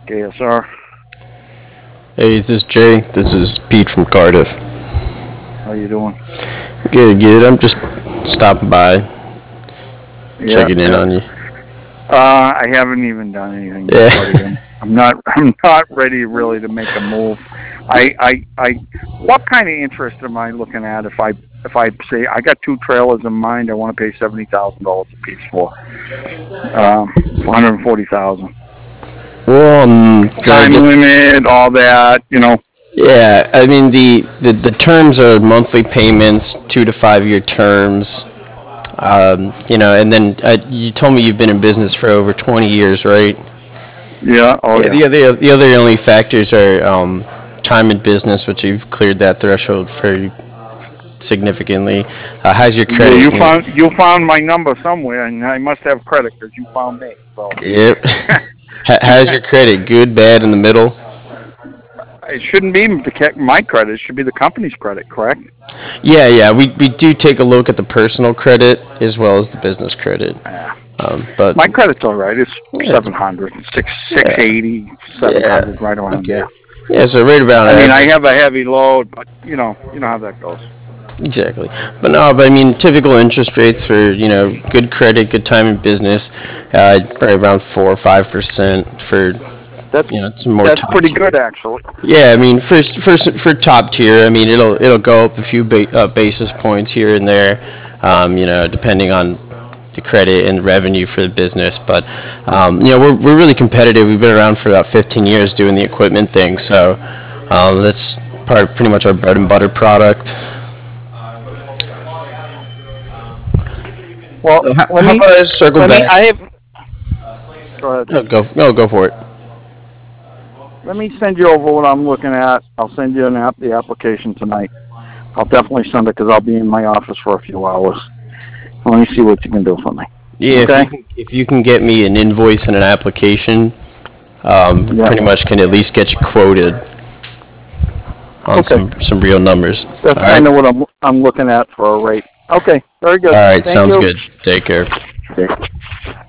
KSR. Hey, is this Jay? This is Pete from Cardiff. How you doing? Good, good. I'm just stopping by, Yeah, checking in yeah. on you. I haven't even done anything yet, buddy. Yeah. I'm not. I'm not ready really to make a move. I. What kind of interest am I looking at if I say I got two trailers in mind? I want to pay $70,000 a piece for 140,000. Well, I Time guess, limit, all that. yeah. I mean, the terms are monthly payments, 2 to 5 year terms. And then you told me you've been in business for over 20 years, right? Yeah. Oh Yeah. yeah. The other only factors are time in business, which you've cleared that threshold for significantly. How's your Yeah. credit? You found my number somewhere, and I must have credit because you found me. So. Yep. How's your credit? Good, bad, in the middle? It shouldn't be my credit. It should be the company's credit, correct? Yeah, yeah. We do take a look at the personal credit as well as the business credit. Yeah. But My credit's all right. It's yeah, 700, yeah, 680, yeah. 700, right around Okay. there. Yeah, so right about I mean, I average. have a heavy load, but you know how that goes. Exactly. But no, but I mean, typical interest rates for good credit, good time in business, probably around 4 or 5% for That's some more that's top pretty tier. good, actually. Yeah, I mean, for top tier, I mean, it'll go up a few basis points here and there, depending on the credit and revenue for the business. But we're really competitive. We've been around for about 15 years doing the equipment thing, so that's pretty much our bread and butter product. Well, So let how me about I circle let me. back? I have. Go ahead. No, go for it. Let me send you over what I'm looking at. I'll send you the application tonight. I'll definitely send it because I'll be in my office for a few hours. Let me see what you can do for me. Yeah, Okay? if you can get me an invoice and an application, Yeah. pretty much can at least get you quoted on Okay. some real numbers. That's All right. kind of what I'm looking at for a rate. Okay. Very All good. right. Thank Sounds you. good. Take care. Okay.